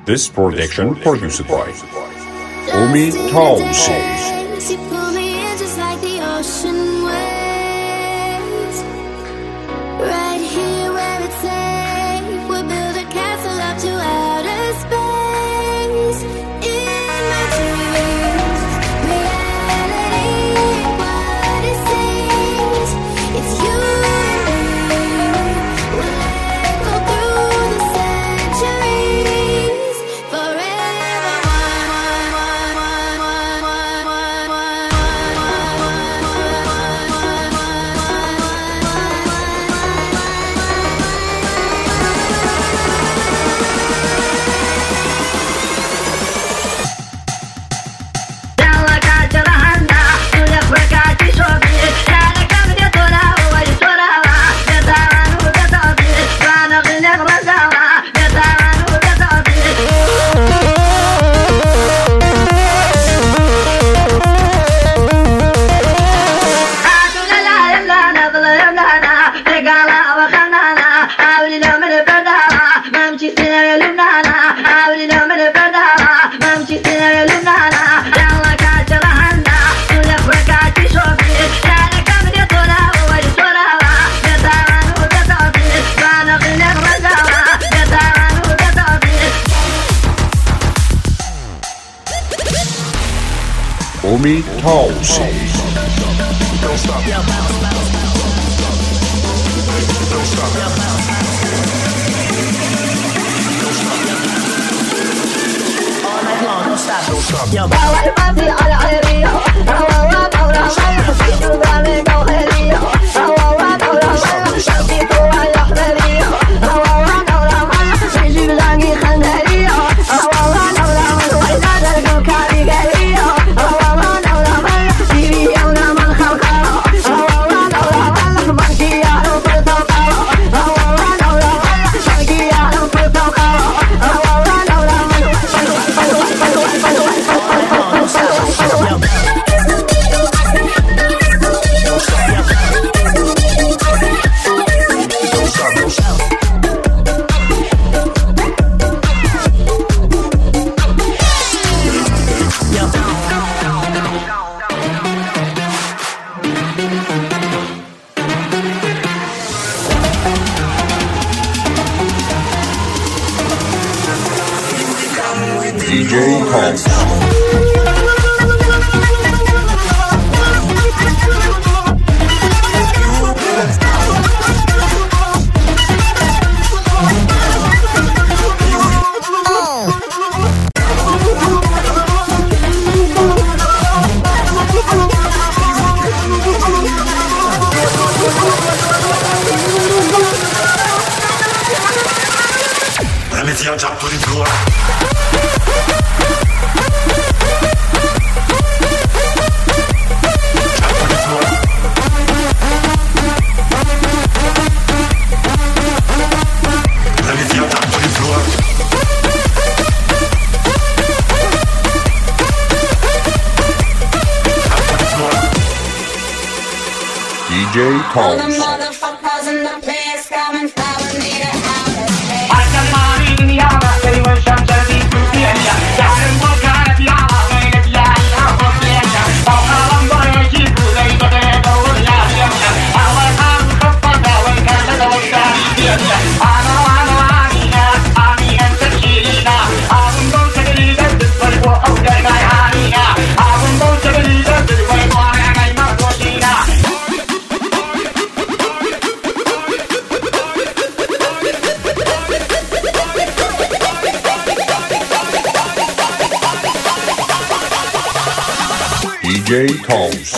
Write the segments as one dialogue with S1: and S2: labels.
S1: This production produced by Omi Tausi.
S2: You pull me in just like the ocean waves. Right here where it's safe, we'll build a castle up to outer space. In my dreams, reality, what it seems. It's you and me. We'll echo through the centuries. Forever
S1: Omi Tausi.
S3: Don't stop. All night long, don't stop. Don't stop. Yo.
S1: DJ House.
S3: Let me see you jump to the floor.
S1: DJ
S4: All the
S1: Tones.
S4: motherfuckers in the place come and follow me to outer space.
S1: DJ Tones.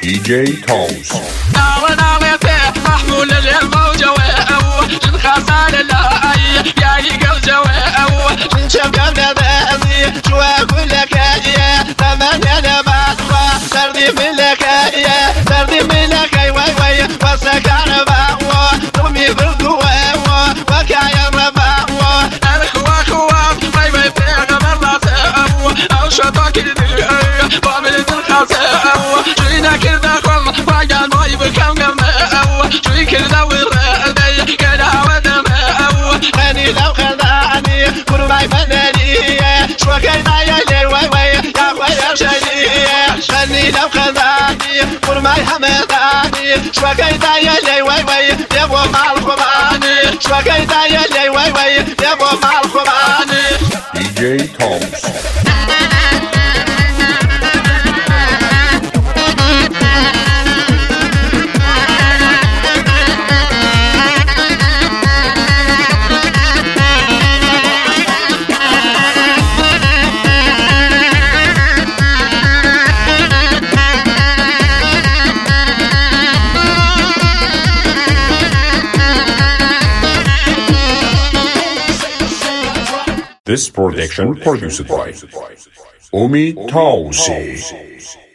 S1: DJ Tones.
S5: محمول للموجة وجن خسارة لا يا يقل جوا من شبابنا بازي شوا كلك يا ثمن انا باسوا سردي ملك يا سردي ملك واي واي وسكر باو رمي بردو وكايا رباو الخوا خوا باي باي بيغ مرة او شطاك بابل الخاسة جينا كذا خل بايا نوي بكم شوي كذا ورقدي كذا ودم غني لو خدعني كل ما يفنني شو كذا يا لي وي وي يا خويا شيء غني لو خدعني كل ما يحمدني شو كذا يا لي وي وي يبغى مع الخباني شو كذا يا لي وي وي يبغى مع الخباني
S1: DJ Tones. This production produced by Omi Tausi.